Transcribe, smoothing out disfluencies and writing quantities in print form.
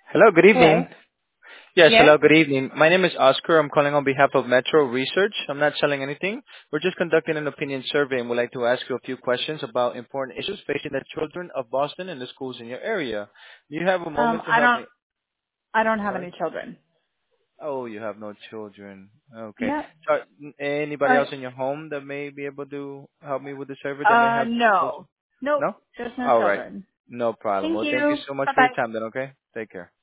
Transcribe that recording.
Hello, good Hello? evening. Yes, Yes? hello, good evening. My name is Oscar. I'm calling on behalf of Metro Research. I'm not selling anything. We're just conducting an opinion survey and would like to ask you a few questions about important issues facing the children of Boston and the schools in your area. Do you have a Um, moment to I help don't, me? I don't have Sorry? any children. Oh, you have no children. Okay. Yeah. So, anybody else Alright. in your home that may be able to help me with the survey that may have children? No. Nope. No? Just no All right. children. No problem. Thank Well, thank you you. so much Bye for bye. your time then, okay? Take care.